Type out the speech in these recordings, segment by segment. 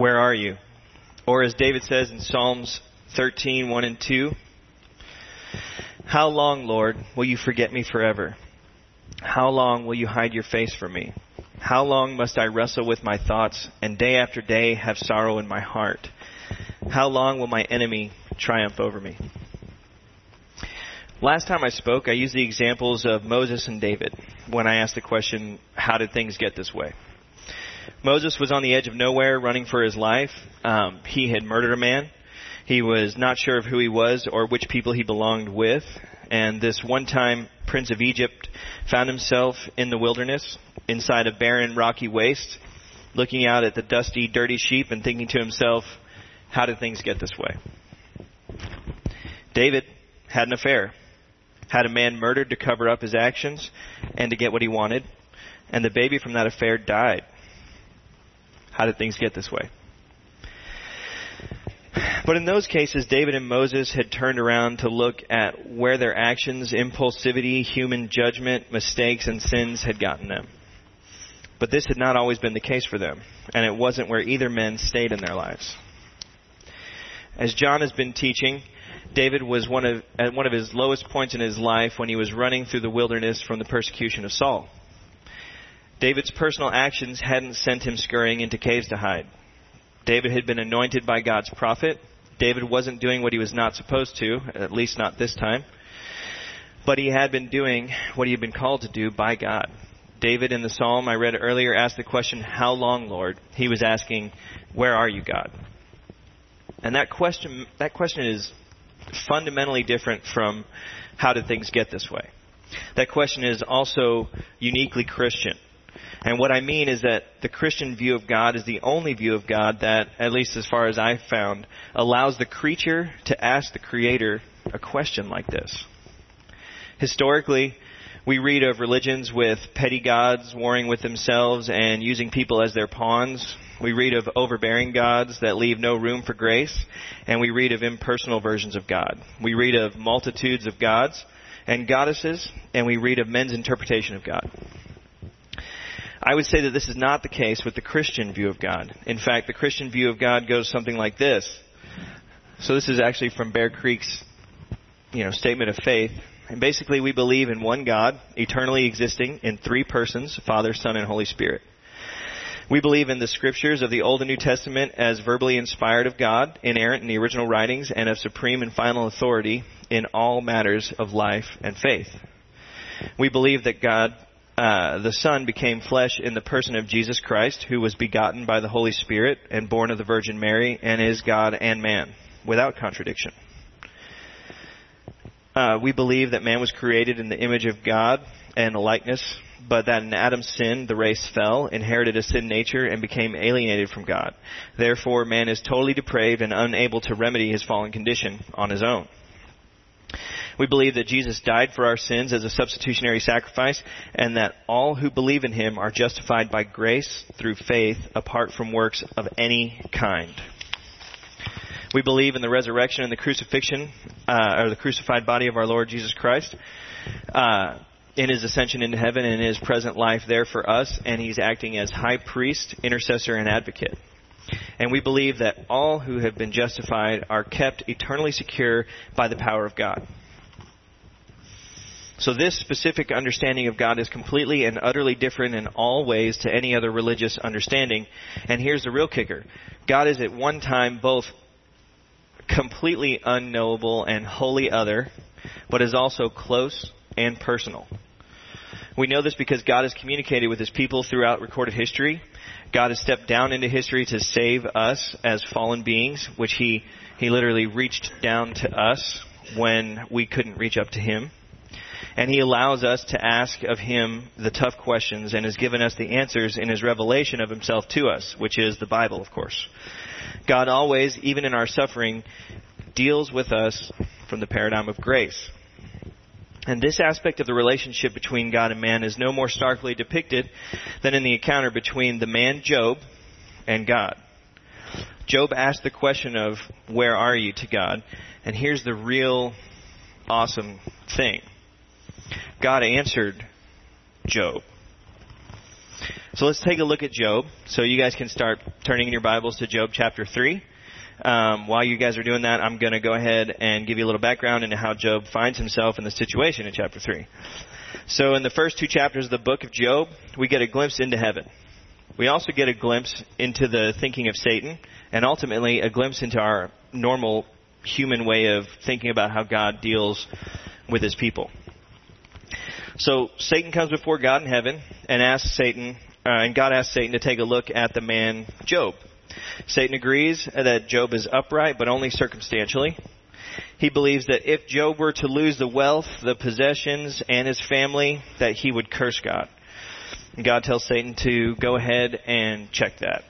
where are you? Or as David says in Psalms 13, 1 and 2, how long, Lord, will you forget me forever? How long will you hide your face from me? How long must I wrestle with my thoughts and day after day have sorrow in my heart? How long will my enemy triumph over me? Last time I spoke, I used the examples of Moses and David when I asked the question, how did things get this way? Moses was on the edge of nowhere running for his life. He had murdered a man. He was not sure of who he was or which people he belonged with. And this one-time prince of Egypt found himself in the wilderness, inside a barren, rocky waste, looking out at the dusty, dirty sheep and thinking to himself, how did things get this way? David had an affair, had a man murdered to cover up his actions and to get what he wanted, and the baby from that affair died. How did things get this way? But in those cases, David and Moses had turned around to look at where their actions, impulsivity, human judgment, mistakes, and sins had gotten them. But this had not always been the case for them, and it wasn't where either men stayed in their lives. As John has been teaching, David was at one of his lowest points in his life when he was running through the wilderness from the persecution of Saul. David's personal actions hadn't sent him scurrying into caves to hide. David had been anointed by God's prophet. David wasn't doing what he was not supposed to, at least not this time. But he had been doing what he had been called to do by God. David in the psalm I read earlier asked the question, how long, Lord? He was asking, where are you, God? And that question is fundamentally different from how did things get this way. That question is also uniquely Christian. And what I mean is that the Christian view of God is the only view of God that, at least as far as I've found, allows the creature to ask the Creator a question like this. Historically, we read of religions with petty gods warring with themselves and using people as their pawns. We read of overbearing gods that leave no room for grace. And we read of impersonal versions of God. We read of multitudes of gods and goddesses, and we read of men's interpretation of God. I would say that this is not the case with the Christian view of God. In fact, the Christian view of God goes something like this. So this is actually from Bear Creek's, statement of faith. And basically we believe in one God, eternally existing in three persons, Father, Son, and Holy Spirit. We believe in the scriptures of the Old and New Testament as verbally inspired of God, inerrant in the original writings, and of supreme and final authority in all matters of life and faith. We believe that God, the Son, became flesh in the person of Jesus Christ, who was begotten by the Holy Spirit and born of the Virgin Mary, and is God and man, without contradiction. We believe that man was created in the image of God and the likeness, but that in Adam's sin, the race fell, inherited a sin nature, and became alienated from God. Therefore, man is totally depraved and unable to remedy his fallen condition on his own. We believe that Jesus died for our sins as a substitutionary sacrifice, and that all who believe in him are justified by grace through faith apart from works of any kind. We believe in the resurrection and the crucifixion, or the crucified body of our Lord Jesus Christ, in his ascension into heaven and in his present life there for us, and he's acting as high priest, intercessor, and advocate. And we believe that all who have been justified are kept eternally secure by the power of God. So this specific understanding of God is completely and utterly different in all ways to any other religious understanding. And here's the real kicker. God is at one time both completely unknowable and wholly other, but is also close and personal. We know this because God has communicated with his people throughout recorded history. God has stepped down into history to save us as fallen beings, which he literally reached down to us when we couldn't reach up to him. And he allows us to ask of him the tough questions and has given us the answers in his revelation of himself to us, which is the Bible, of course. God always, even in our suffering, deals with us from the paradigm of grace. And this aspect of the relationship between God and man is no more starkly depicted than in the encounter between the man Job and God. Job asked the question of, where are you, to God? And here's the real awesome thing. God answered Job. So let's take a look at Job. So you guys can start turning in your Bibles to Job chapter 3. While you guys are doing that, I'm going to go ahead and give you a little background into how Job finds himself in the situation in chapter 3. So in the first 2 chapters of the book of Job, we get a glimpse into heaven. We also get a glimpse into the thinking of Satan, and ultimately a glimpse into our normal human way of thinking about how God deals with his people. So Satan comes before God in heaven and God asks Satan to take a look at the man Job. Satan agrees that Job is upright, but only circumstantially. He believes that if Job were to lose the wealth, the possessions, and his family, that he would curse God. And God tells Satan to go ahead and check that.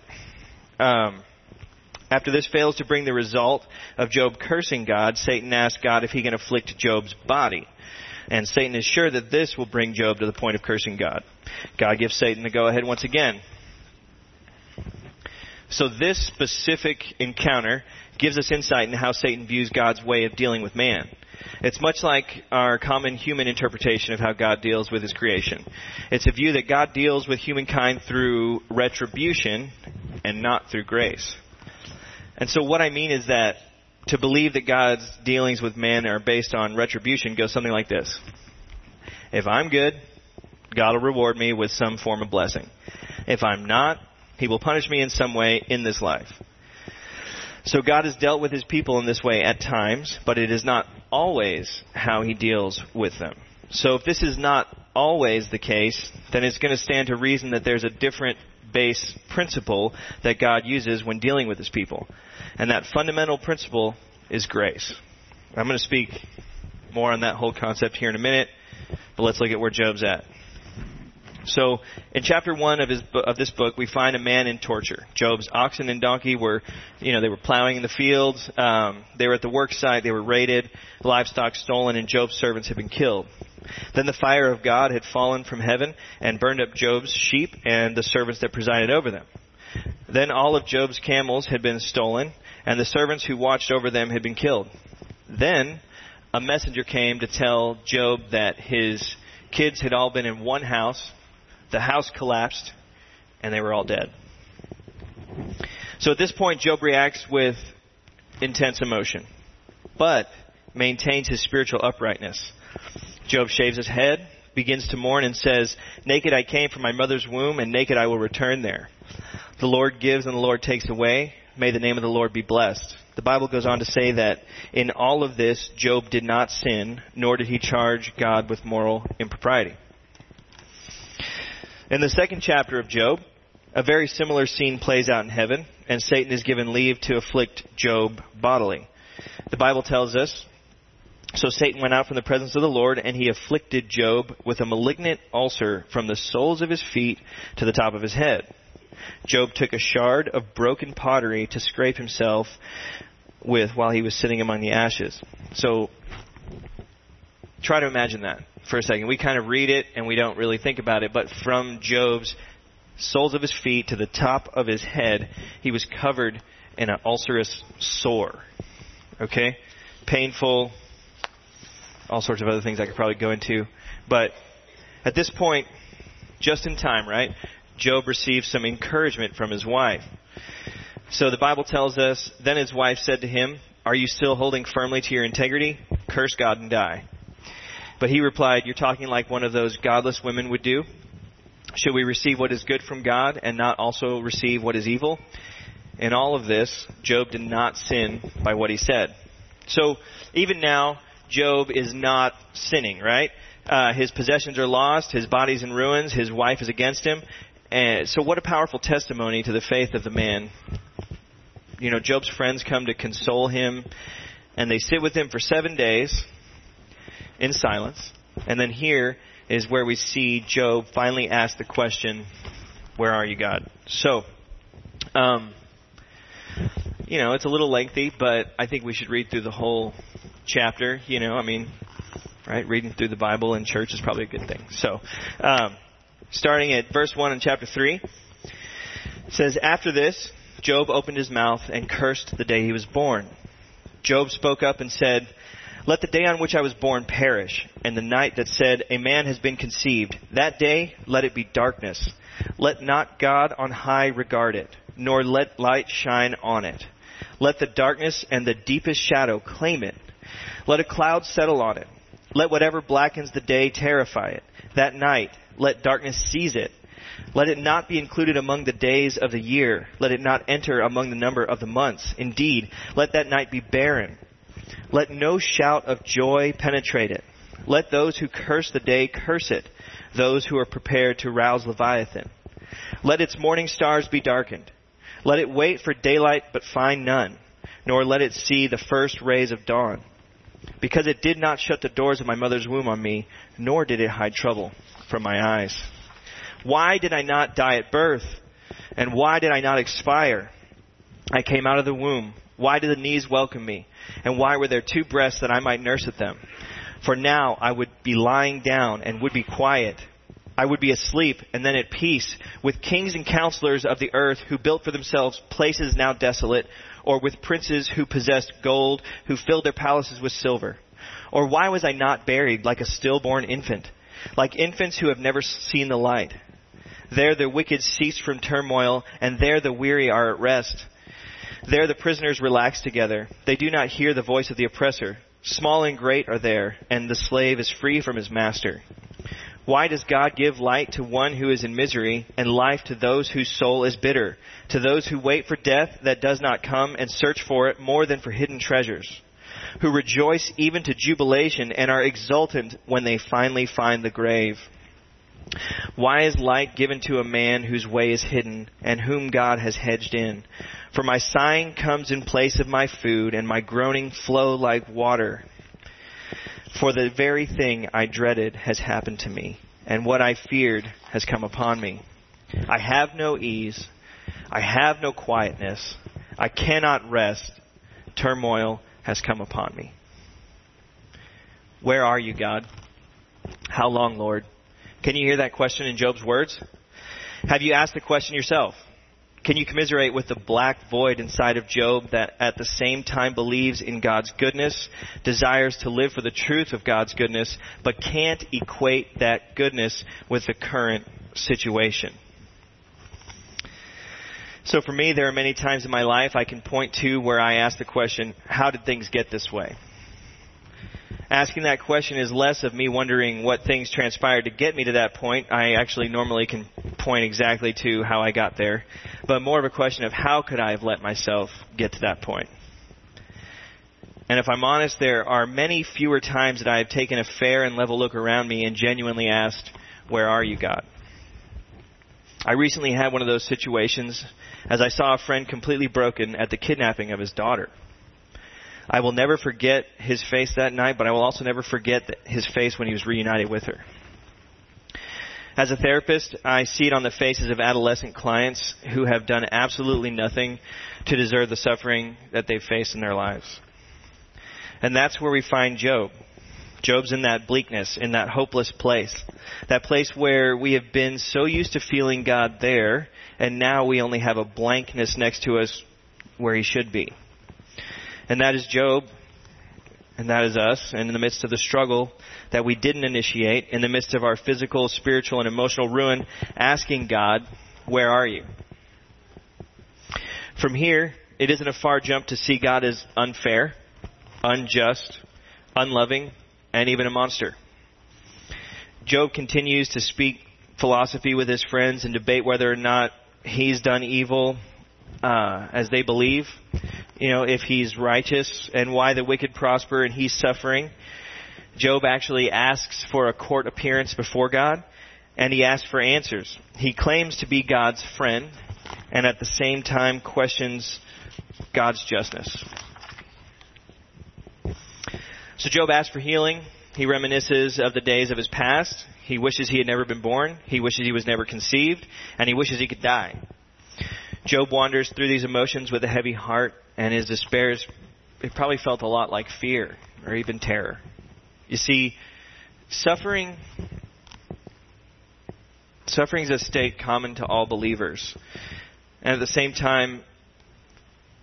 After this fails to bring the result of Job cursing God, Satan asks God if he can afflict Job's body. And Satan is sure that this will bring Job to the point of cursing God. God gives Satan the go-ahead once again. So this specific encounter gives us insight into how Satan views God's way of dealing with man. It's much like our common human interpretation of how God deals with his creation. It's a view that God deals with humankind through retribution and not through grace. And so what I mean is that to believe that God's dealings with man are based on retribution goes something like this. If I'm good, God will reward me with some form of blessing. If I'm not, he will punish me in some way in this life. So God has dealt with his people in this way at times, but it is not always how he deals with them. So if this is not always the case, then it's going to stand to reason that there's a different base principle that God uses when dealing with his people. And that fundamental principle is grace. I'm going to speak more on that whole concept here in a minute, but let's look at where Job's at. So, in chapter 1 of this book, we find a man in torture. Job's oxen and donkey were plowing in the fields. They were at the work site. They were raided, livestock stolen, and Job's servants had been killed. Then the fire of God had fallen from heaven and burned up Job's sheep and the servants that presided over them. Then all of Job's camels had been stolen, and the servants who watched over them had been killed. Then a messenger came to tell Job that his kids had all been in one house. The house collapsed, and they were all dead. So at this point, Job reacts with intense emotion, but maintains his spiritual uprightness. Job shaves his head, begins to mourn, and says, "Naked I came from my mother's womb, and naked I will return there. The Lord gives and the Lord takes away. May the name of the Lord be blessed." The Bible goes on to say that in all of this, Job did not sin, nor did he charge God with moral impropriety. In the second chapter of Job, a very similar scene plays out in heaven, and Satan is given leave to afflict Job bodily. The Bible tells us, "So Satan went out from the presence of the Lord, and he afflicted Job with a malignant ulcer from the soles of his feet to the top of his head. Job took a shard of broken pottery to scrape himself with while he was sitting among the ashes." So try to imagine that for a second. We kind of read it and we don't really think about it, but from Job's soles of his feet to the top of his head, he was covered in an ulcerous sore. Okay? Painful, all sorts of other things I could probably go into. But at this point, just in time, right, Job received some encouragement from his wife. So the Bible tells us, "Then his wife said to him, 'Are you still holding firmly to your integrity? Curse God and die.' But he replied, 'You're talking like one of those godless women would do. Should we receive what is good from God and not also receive what is evil?' In all of this, Job did not sin by what he said." So even now, Job is not sinning, right? His possessions are lost. His body's in ruins. His wife is against him. And so what a powerful testimony to the faith of the man. You know, Job's friends come to console him, and they sit with him for 7 days in silence. And then here is where we see Job finally ask the question, "Where are you, God?" So, it's a little lengthy, but I think we should read through the whole chapter. Right? Reading through the Bible in church is probably a good thing. So, starting at verse 1 in chapter 3, it says, "After this, Job opened his mouth and cursed the day he was born. Job spoke up and said, Let the day on which I was born perish, and the night that said, a man has been conceived. That day let it be darkness. Let not God on high regard it, nor let light shine on it. Let the darkness and the deepest shadow claim it. Let a cloud settle on it. Let whatever blackens the day terrify it. That night let darkness seize it. Let it not be included among the days of the year. Let it not enter among the number of the months. Indeed, let that night be barren. Let no shout of joy penetrate it. Let those who curse the day curse it, those who are prepared to rouse Leviathan. Let its morning stars be darkened. Let it wait for daylight but find none, nor let it see the first rays of dawn. Because it did not shut the doors of my mother's womb on me, nor did it hide trouble from my eyes. Why did I not die at birth? And why did I not expire? I came out of the womb. Why did the knees welcome me? And why were there 2 breasts that I might nurse at them? For now I would be lying down and would be quiet. I would be asleep and then at peace with kings and counselors of the earth who built for themselves places now desolate, or with princes who possessed gold, who filled their palaces with silver. Or why was I not buried like a stillborn infant, like infants who have never seen the light? There the wicked cease from turmoil, and there the weary are at rest. There the prisoners relax together. They do not hear the voice of the oppressor. Small and great are there, and the slave is free from his master. Why does God give light to one who is in misery, and life to those whose soul is bitter, to those who wait for death that does not come and search for it more than for hidden treasures, who rejoice even to jubilation and are exultant when they finally find the grave? Why is light given to a man whose way is hidden, and whom God has hedged in? For my sighing comes in place of my food, and my groaning flow like water. For the very thing I dreaded has happened to me, and what I feared has come upon me. I have no ease. I have no quietness. I cannot rest. Turmoil has come upon me. Where are you, God? How long, Lord? Can you hear that question in Job's words? Have you asked the question yourself? Can you commiserate with the black void inside of Job that at the same time believes in God's goodness, desires to live for the truth of God's goodness, but can't equate that goodness with the current situation? So for me, there are many times in my life I can point to where I ask the question, how did things get this way? Asking that question is less of me wondering what things transpired to get me to that point. I actually normally can point exactly to how I got there. But more of a question of how could I have let myself get to that point? And if I'm honest, there are many fewer times that I have taken a fair and level look around me and genuinely asked, where are you, God? I recently had one of those situations as I saw a friend completely broken at the kidnapping of his daughter. I will never forget his face that night, but I will also never forget his face when he was reunited with her. As a therapist, I see it on the faces of adolescent clients who have done absolutely nothing to deserve the suffering that they've faced in their lives. And that's where we find Job. Job's in that bleakness, in that hopeless place. That place where we have been so used to feeling God there, and now we only have a blankness next to us where he should be. And that is Job, and that is us, and in the midst of the struggle that we didn't initiate, in the midst of our physical, spiritual, and emotional ruin, asking God, where are you? From here, it isn't a far jump to see God as unfair, unjust, unloving, and even a monster. Job continues to speak philosophy with his friends and debate whether or not he's done evil as they believe, if he's righteous, and why the wicked prosper and he's suffering. Job actually asks for a court appearance before God, and he asks for answers. He claims to be God's friend, and at the same time questions God's justness. So Job asks for healing. He reminisces of the days of his past. He wishes he had never been born. He wishes he was never conceived, and he wishes he could die. Job wanders through these emotions with a heavy heart, and his despair it probably felt a lot like fear or even terror. You see, suffering is a state common to all believers. And at the same time,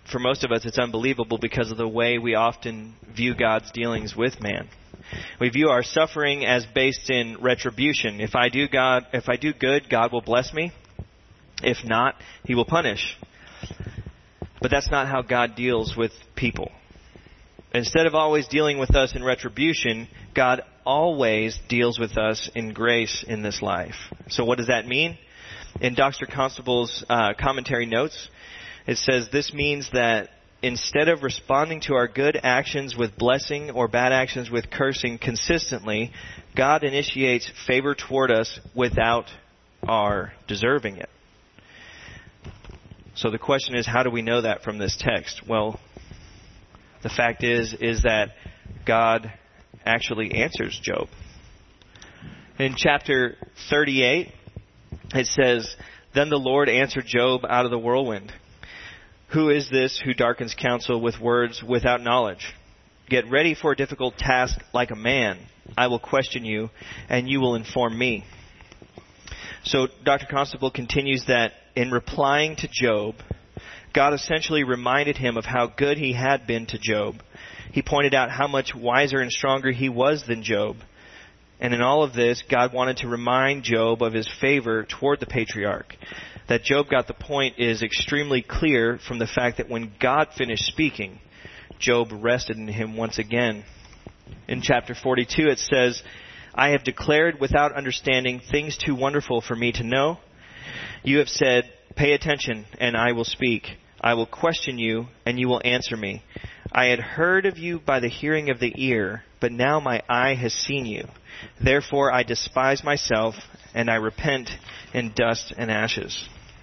for most of us, it's unbelievable because of the way we often view God's dealings with man. We view our suffering as based in retribution. If I do good, God will bless me. If not, He will punish. But that's not how God deals with people. Instead of always dealing with us in retribution, God always deals with us in grace in this life. So what does that mean? In Dr. Constable's commentary notes, it says this means that instead of responding to our good actions with blessing or bad actions with cursing consistently, God initiates favor toward us without our deserving it. So the question is, how do we know that from this text? Well, the fact is that God actually answers Job. In chapter 38, it says, "Then the Lord answered Job out of the whirlwind. 'Who is this who darkens counsel with words without knowledge? Get ready for a difficult task like a man. I will question you, and you will inform me.'" So Dr. Constable continues that in replying to Job, God essentially reminded him of how good he had been to Job. He pointed out how much wiser and stronger he was than Job. And in all of this, God wanted to remind Job of his favor toward the patriarch. That Job got the point is extremely clear from the fact that when God finished speaking, Job rested in Him once again. In chapter 42 it says, "I have declared without understanding things too wonderful for me to know. You have said, 'Pay attention, and I will speak. I will question you, and you will answer me. I had heard of you by the hearing of the ear, but now my eye has seen you. Therefore I despise myself, and I repent in dust and ashes.'"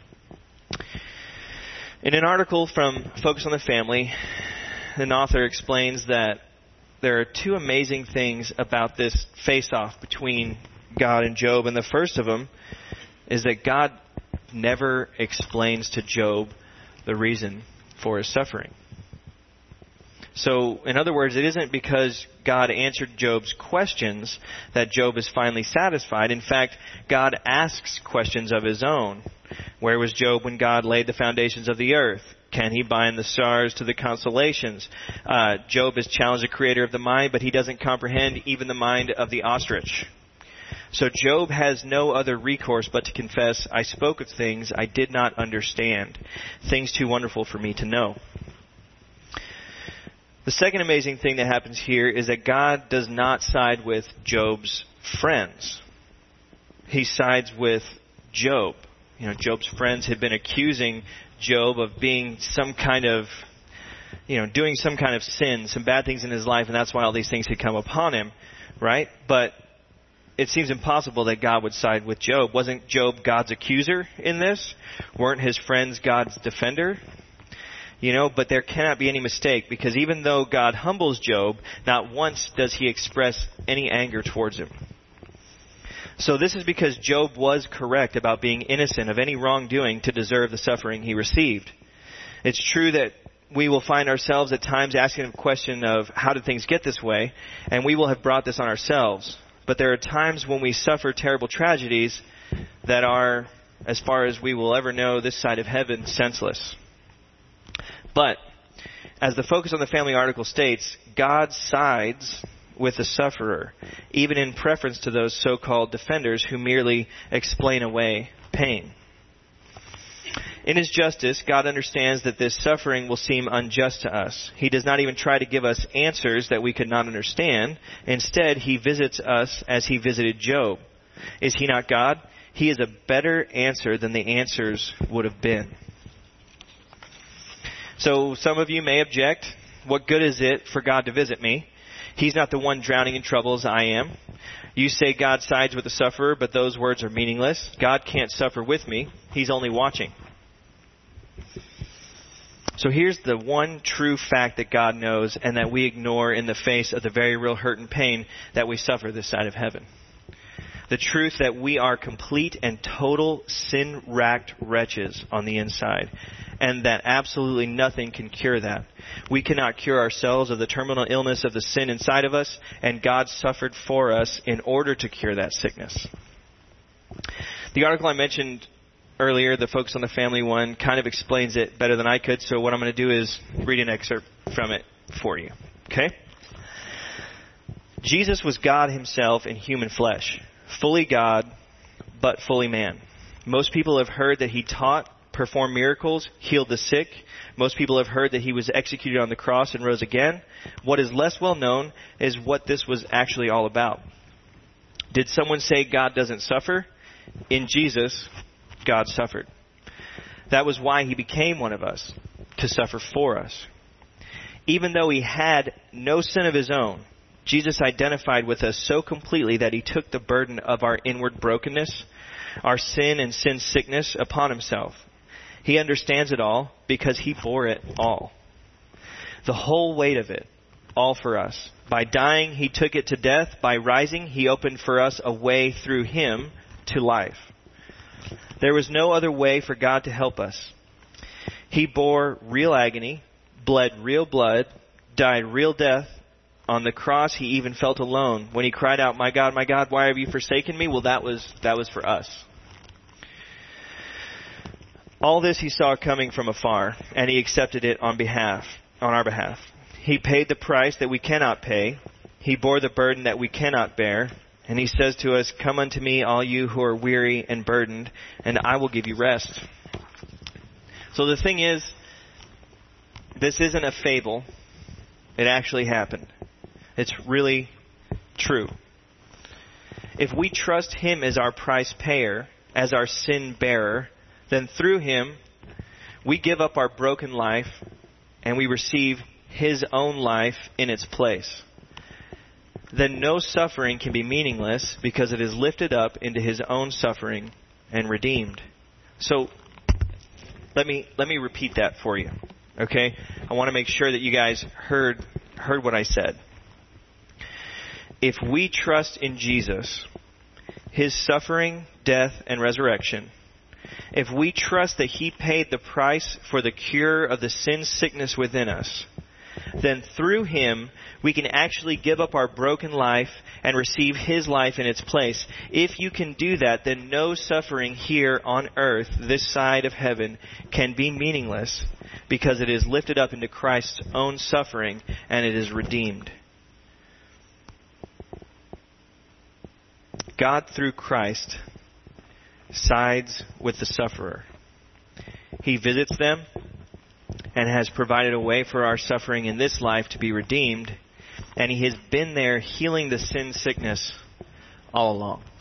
In an article from Focus on the Family, an author explains that there are two amazing things about this face-off between God and Job. And the first of them is that God never explains to Job the reason for his suffering. So, in other words, it isn't because God answered Job's questions that Job is finally satisfied. In fact, God asks questions of His own. Where was Job when God laid the foundations of the earth? Can he bind the stars to the constellations? Job has challenged the Creator of the mind, but he doesn't comprehend even the mind of the ostrich. So Job has no other recourse but to confess, "I spoke of things I did not understand, things too wonderful for me to know." The second amazing thing that happens here is that God does not side with Job's friends. He sides with Job. Job's friends had been accusing Job of being some kind of, doing some kind of sin, some bad things in his life, and that's why all these things had come upon him, right? But it seems impossible that God would side with Job. Wasn't Job God's accuser in this? Weren't his friends God's defender? But there cannot be any mistake, because even though God humbles Job, not once does He express any anger towards him. So this is because Job was correct about being innocent of any wrongdoing to deserve the suffering he received. It's true that we will find ourselves at times asking the question of how did things get this way, and we will have brought this on ourselves. But there are times when we suffer terrible tragedies that are, as far as we will ever know this side of heaven, senseless. But, as the Focus on the Family article states, God sides with the sufferer, even in preference to those so-called defenders who merely explain away pain. In His justice, God understands that this suffering will seem unjust to us. He does not even try to give us answers that we could not understand. Instead, He visits us as He visited Job. Is He not God? He is a better answer than the answers would have been. So some of you may object, what good is it for God to visit me? He's not the one drowning in trouble as I am. You say God sides with the sufferer, but those words are meaningless. God can't suffer with me. He's only watching. So here's the one true fact that God knows and that we ignore in the face of the very real hurt and pain that we suffer this side of heaven. The truth that we are complete and total sin-racked wretches on the inside, and that absolutely nothing can cure that. We cannot cure ourselves of the terminal illness of the sin inside of us, and God suffered for us in order to cure that sickness. The article I mentioned earlier, the Focus on the Family one, kind of explains it better than I could. So what I'm going to do is read an excerpt from it for you. Okay? Jesus was God himself in human flesh, fully God, but fully man. Most people have heard that he taught, performed miracles, healed the sick. Most people have heard that he was executed on the cross and rose again. What is less well known is what this was actually all about. Did someone say God doesn't suffer? In Jesus, God suffered. That was why he became one of us, to suffer for us. Even though he had no sin of his own, Jesus identified with us so completely that he took the burden of our inward brokenness, our sin and sin sickness upon himself. He understands it all because he bore it all. The whole weight of it, all for us. By dying, he took it to death. By rising, he opened for us a way through him to life. There was no other way for God to help us. He bore real agony, bled real blood, died real death. On the cross, he even felt alone. When he cried out, my God, why have you forsaken me?" Well, that was for us. All this he saw coming from afar, and he accepted it on our behalf. He paid the price that we cannot pay. He bore the burden that we cannot bear. And he says to us, "Come unto me, all you who are weary and burdened, and I will give you rest." So the thing is, this isn't a fable. It actually happened. It's really true. If we trust him as our price payer, as our sin bearer, then through him, we give up our broken life and we receive his own life in its place. Then no suffering can be meaningless because it is lifted up into his own suffering and redeemed. So let me repeat that for you. Okay? I want to make sure that you guys heard what I said. If we trust in Jesus, his suffering, death, and resurrection, if we trust that he paid the price for the cure of the sin sickness within us, then through him we can actually give up our broken life and receive his life in its place. If you can do that, then no suffering here on earth, this side of heaven, can be meaningless because it is lifted up into Christ's own suffering and it is redeemed. God, through Christ, sides with the sufferer. He visits them and has provided a way for our suffering in this life to be redeemed. And he has been there healing the sin sickness all along.